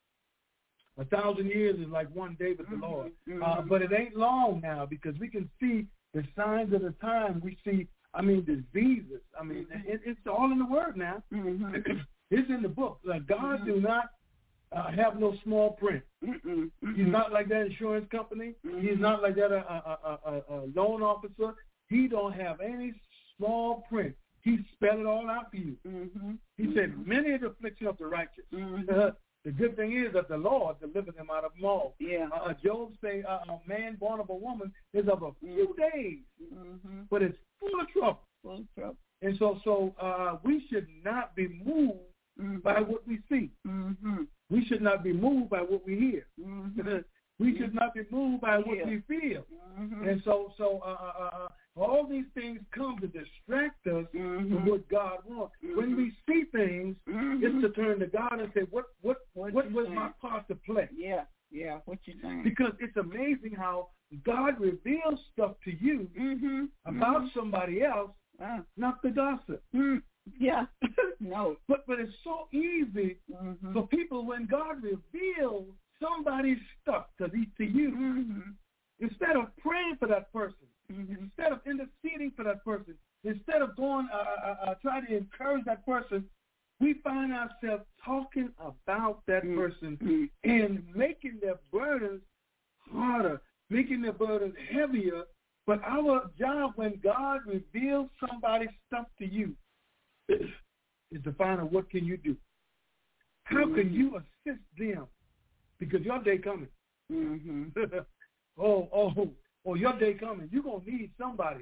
a thousand years is like one day with mm-hmm. the Lord. Mm-hmm. Uh, but it ain't long now because we can see the signs of the time. We see, I mean, diseases. I mean, mm-hmm. it, it's all in the Word now. Mm-hmm. It's in the book. Like God mm-hmm. do not uh, have no small print. Mm-hmm. He's not like that insurance company. Mm-hmm. He's not like that a, a, a, a loan officer. He don't have any small print. He spelled it all out for you. Mm-hmm. He mm-hmm. said, many of the affliction of the righteous. Mm-hmm. Uh, the good thing is that the Lord delivered them out of them all. Yeah. Uh, Job say uh, a man born of a woman is of a few days, mm-hmm. but it's full of trouble. Full of trouble. And so, so uh, we should not be moved mm-hmm. by what we see. Mm-hmm. We should not be moved by what we hear. Mm-hmm. We should not be moved by what yeah. we feel. Mm-hmm. And so, so uh, uh, uh, all these things come to distract us mm-hmm. from what God wants. Mm-hmm. When we see things, mm-hmm. it's to turn to God and say, "What, what, what, what was saying? my part to play?" Yeah, yeah. What you saying? Because it's amazing how God reveals stuff to you mm-hmm. about mm-hmm. somebody else, uh. not the gossip. Mm-hmm. Yeah. no. But but it's so easy mm-hmm. for people when God reveals somebody's stuff to, to you, mm-hmm. instead of praying for that person, mm-hmm. instead of interceding for that person, instead of going uh, uh, uh, trying to encourage that person, we find ourselves talking about that mm-hmm. person and making their burdens harder, making their burdens heavier. But our job when God reveals somebody's stuff to you is to find out what can you do. How mm-hmm. can you assist them? Because your day coming. Mm-hmm. oh, oh, oh, your day coming. You're going to need somebody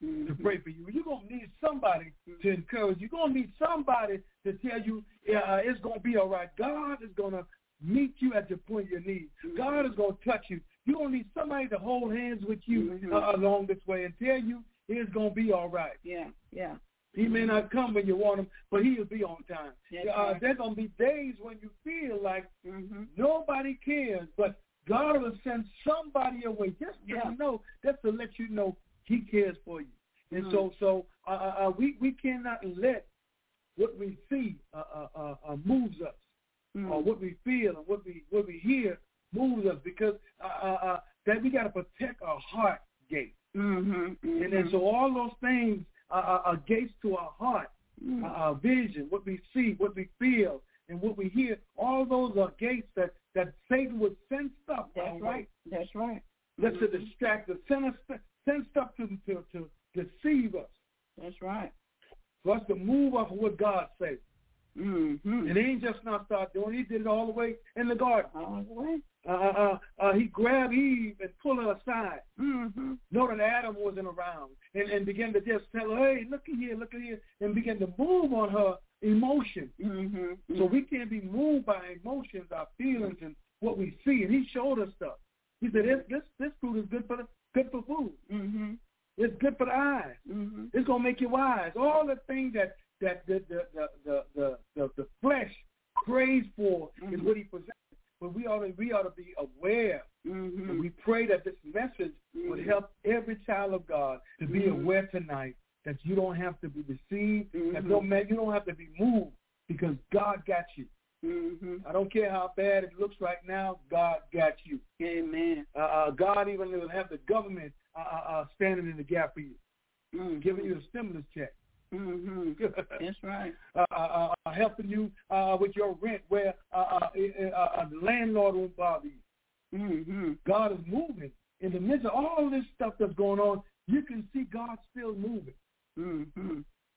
mm-hmm. to pray for you. You're going to need somebody mm-hmm. to encourage you. You're going to need somebody to tell you uh, it's going to be all right. God is going to meet you at the point of your need. Mm-hmm. God is going to touch you. You're going to need somebody to hold hands with you mm-hmm. uh, along this way and tell you it's going to be all right. Yeah, yeah. He may not come when you want him, but he'll be on time. That's uh, right. There's going to be days when you feel like mm-hmm. nobody cares, but God will send somebody your way just to yeah. know, just to let you know he cares for you. And mm-hmm. so so uh, uh, we, we cannot let what we see uh, uh, uh, uh, moves us, mm-hmm. or what we feel and what we what we hear moves us, because uh, uh, uh, that we got to protect our heart gate. Mm-hmm. Mm-hmm. And then so all those things are, are gates to our heart, mm-hmm. our vision, what we see, what we feel, and what we hear. All those are gates that, that Satan would send stuff. That's right. That's right. Just mm-hmm. to distract us, send us, send stuff to, to to deceive us. That's right. For us to move off of what God says. Mm-hmm. And he ain't just not start doing. He did it all the way in the garden. All the way. Uh, uh, uh, he grabbed Eve and pulled her aside. Mm-hmm. Know that Adam wasn't around, and, and began to just tell her, hey, look at here, look at here, and began to move on her emotion. Mm-hmm. So we can't be moved by emotions, our feelings, and what we see. And he showed us stuff. He said, this this, this fruit is good for the, good for food. Mm-hmm. It's good for the eyes. Mm-hmm. It's gonna make you wise. All the things that that the the the the the, the, the flesh craves for mm-hmm. is what he possesses. But we ought to we ought to be aware. Mm-hmm. And we pray that this message mm-hmm. would help every child of God to be mm-hmm. aware tonight that you don't have to be deceived. Mm-hmm. That no man, you don't have to be moved, because God got you. Mm-hmm. I don't care how bad it looks right now. God got you. Amen. Uh, uh, God even will have the government uh, uh, standing in the gap for you, mm-hmm. giving you the stimulus check. Mm-hmm. That's right. Uh, uh, uh, helping you uh, with your rent, where uh, uh, uh, uh, the landlord won't bother you. Mm-hmm. God is moving. In the midst of all this stuff that's going on, you can see God still moving. Mm-hmm.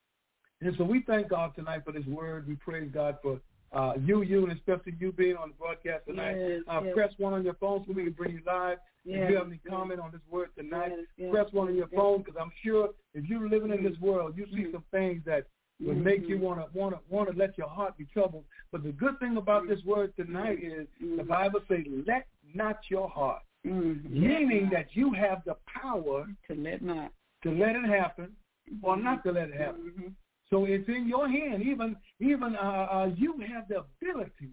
And so we thank God tonight for this word. We praise God for uh, you, you, and especially you being on the broadcast tonight. Yes, uh, yes. Press one on your phone so we can bring you live. Yes, if you have any yes. comment on this word tonight, yes, yes. press one on your yes. phone, because I'm sure if you're living in this world, you see mm-hmm. some things that would mm-hmm. make you want to want to want to let your heart be troubled. But the good thing about this word tonight is mm-hmm. the Bible says, "Let not your heart," mm-hmm. meaning that you have the power to let not to let it happen mm-hmm. or not to let it happen. Mm-hmm. So it's in your hand. Even even uh, uh, you have the ability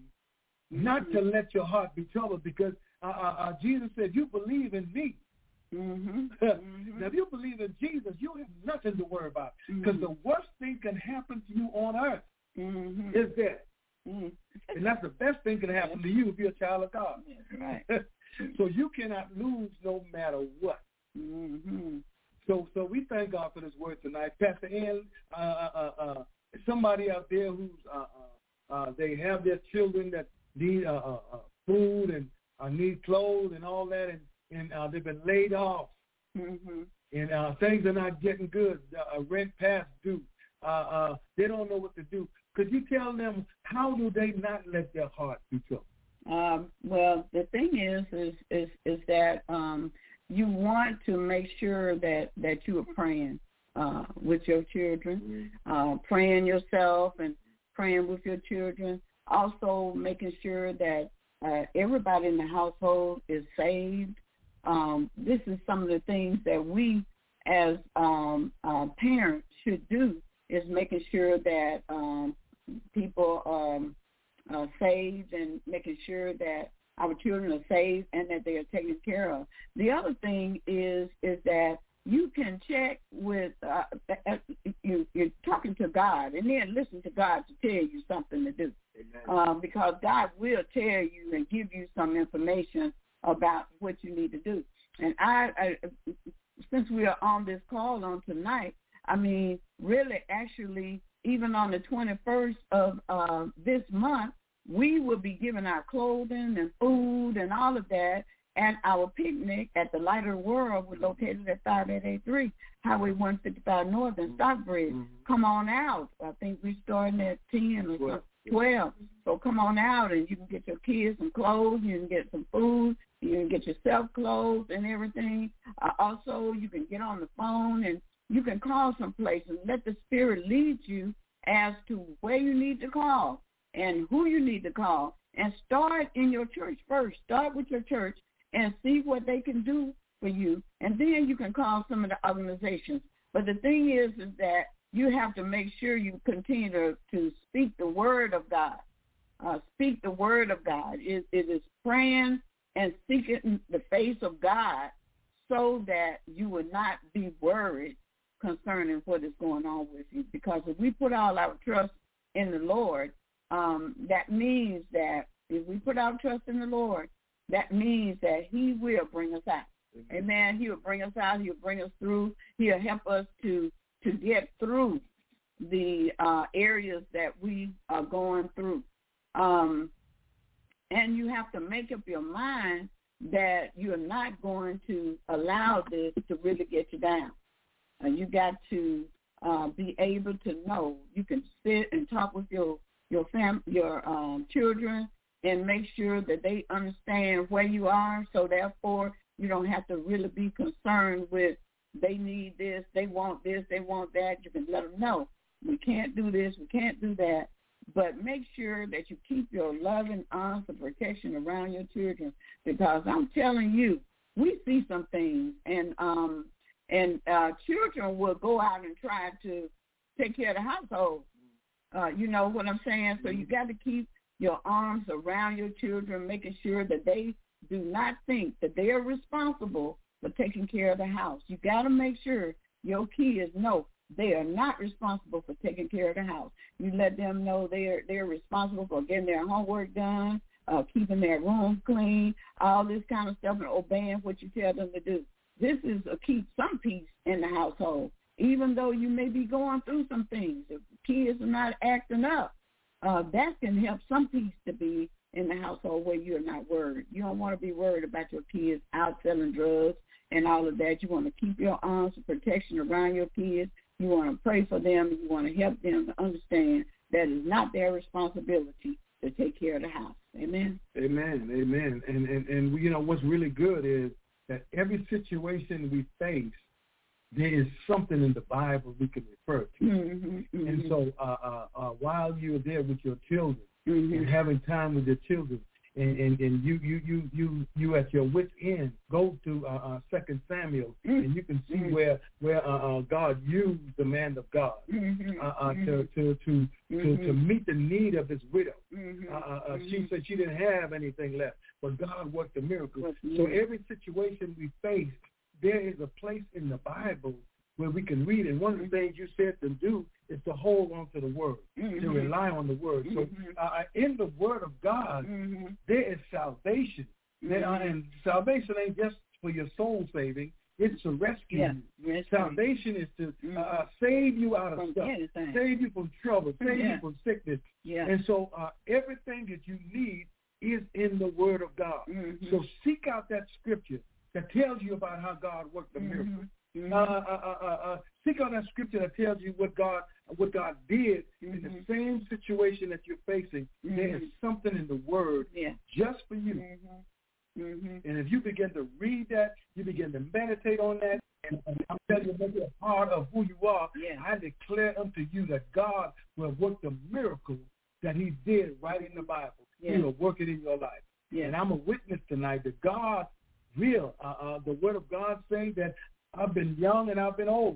not mm-hmm. to let your heart be troubled, because uh, uh, uh, Jesus said, "You believe in me." Mm-hmm. Mm-hmm. Now, if you believe in Jesus, you have nothing to worry about, because mm-hmm. the worst thing can happen to you on earth mm-hmm. is death. Mm-hmm. And that's the best thing can happen to you if you're a child of God. Right. So you cannot lose no matter what. Mm-hmm. So so we thank God for this word tonight. Pastor Ann, uh, uh, uh, somebody out there who's, uh, uh, uh, they have their children that need uh, uh, uh, food and uh, need clothes and all that, and, and uh, they've been laid off. Mm-hmm. And uh, things are not getting good. Uh, rent past due. Uh, uh, they don't know what to do. Could you tell them, how do they not let their heart be troubled? Um, well, the thing is, is, is, is that um, you want to make sure that, that you are praying uh, with your children, uh, praying yourself and praying with your children. Also making sure that uh, everybody in the household is saved. Um, this is some of the things that we as um, uh, parents should do, is making sure that um, people um, are saved and making sure that our children are saved and that they are taken care of. The other thing is is that you can check with, uh, you, you're talking to God, and then listen to God to tell you something to do. Um, because God will tell you and give you some information about what you need to do. And I, I since we are on this call on tonight, I mean, really, actually, even on the twenty-first of uh, this month, we will be giving our clothing and food and all of that at our picnic at the Light of the World. We're located at five eight eight three Highway one fifty-five North in Stockbridge. Mm-hmm. Come on out. I think we're starting at ten or twelve. twelve. So come on out, and you can get your kids some clothes. You can get some food. You can get yourself clothes and everything. Uh, also, you can get on the phone and you can call some places. Let the Spirit lead you as to where you need to call and who you need to call. And start in your church first. Start with your church and see what they can do for you. And then you can call some of the organizations. But the thing is, is that you have to make sure you continue to, to speak the word of God. Uh, speak the word of God. It, it is praying and seeking the face of God so that you will not be worried concerning what is going on with you. Because if we put all our trust in the Lord, um, that means that if we put our trust in the Lord, that means that he will bring us out. Amen. Amen. He will bring us out. He'll bring us through. He'll help us to, to get through the uh, areas that we are going through. Um, and you have to make up your mind that you're not going to allow this to really get you down. Uh, you got to uh, be able to know. You can sit and talk with your your fam, your um, children, and make sure that they understand where you are. So therefore, you don't have to really be concerned with they need this, they want this, they want that. You can let them know we can't do this, we can't do that. But make sure that you keep your loving arms of protection around your children, because I'm telling you, we see some things, and um, and uh, children will go out and try to take care of the household. Uh, you know what I'm saying? So you got to keep your arms around your children, making sure that they do not think that they are responsible for taking care of the house. You got to make sure your kids know they are not responsible for taking care of the house. You let them know they're they're responsible for getting their homework done, uh, keeping their room clean, all this kind of stuff, and obeying what you tell them to do. This is a keep some peace in the household, even though you may be going through some things. If kids are not acting up, uh, that can help some peace to be in the household where you're not worried. You don't want to be worried about your kids out selling drugs and all of that. You want to keep your arms of protection around your kids. You want to pray for them. You want to help them to understand that it's not their responsibility to take care of the house. Amen? Amen, amen. And, and, and you know, what's really good is that every situation we face, there is something in the Bible we can refer to. Mm-hmm, mm-hmm. And so uh, uh, uh, while you're there with your children, mm-hmm. and having time with your children, and, and, and you, you, you, you, you at your wit's end, go to uh, uh, Second Samuel, mm-hmm. and you can see mm-hmm. where where uh, uh, God used the man of God mm-hmm. uh, uh, mm-hmm. to to to, mm-hmm. to to meet the need of this widow. Mm-hmm. Uh, uh, mm-hmm. She said she didn't have anything left, but God worked a miracle. Mm-hmm. So every situation we face, there is a place in the Bible where we can read. And one of the things you said to do is to hold on to the Word, mm-hmm. to rely on the Word. So uh, in the Word of God, mm-hmm. there is salvation. Mm-hmm. There are, and salvation ain't just for your soul saving. It's to rescue yeah. you. Yes, salvation is to uh, save you out of from stuff, anything. Save you from trouble, save yeah. you from sickness. Yeah. And so uh, everything that you need is in the Word of God. Mm-hmm. So seek out that scripture that tells you about how God worked the mm-hmm. miracle. Mm-hmm. Uh, uh, uh, uh, uh, seek out that scripture that tells you what God what God did mm-hmm. in the same situation that you're facing. Mm-hmm. There is something in the Word yeah. just for you. Mm-hmm. Mm-hmm. And if you begin to read that, you begin to meditate on that, and, and I'm telling you, make it a part of who you are. Yeah. I declare unto you that God will work the miracle that he did right in the Bible. Yeah. He will work it in your life. Yeah. And I'm a witness tonight that God will, uh, uh, the Word of God saying that I've been young and I've been old,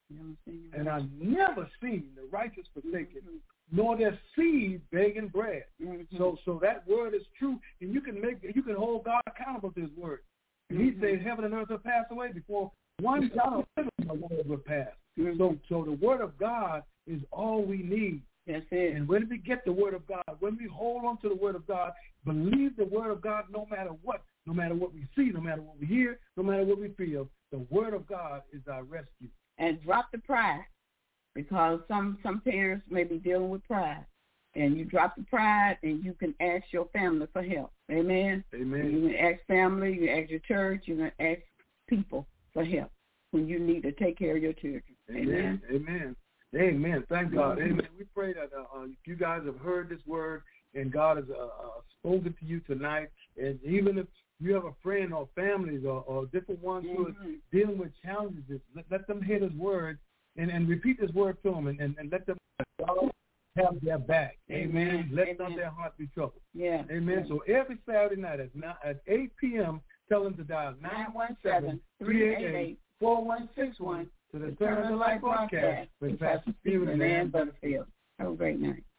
and I've never seen the righteous forsaken, mm-hmm. nor their seed begging bread. Mm-hmm. So, so that word is true, and you can make, you can hold God accountable to His word. And mm-hmm. He said, "Heaven and earth will pass away before one jot of the word will pass." Mm-hmm. So, so the word of God is all we need. That's it. And when we get the word of God, when we hold on to the word of God, believe the word of God, no matter what, no matter what we see, no matter what we hear, no matter what we feel. The word of God is our rescue. And drop the pride, because some, some parents may be dealing with pride. And you drop the pride, and you can ask your family for help. Amen? Amen. You can ask family, you can ask your church, you can ask people for help when you need to take care of your children. Amen. Amen. Amen. Amen. Thank God. Amen. We pray that uh, uh, you guys have heard this word, and God has uh, uh, spoken to you tonight. And even if you have a friend or families or, or different ones mm-hmm. who are dealing with challenges, let, let them hear this word and, and repeat this word to them and, and, and let them have their back. Amen. Amen. Let Amen. Not their heart be troubled. Yeah. Amen. Yeah. So every Saturday night at, at eight p.m., tell them to dial nine one seven, three eight eight, four one six one to the Turn on the Light broadcast with Pastor Stephen and Ann Butterfield. Have a great night.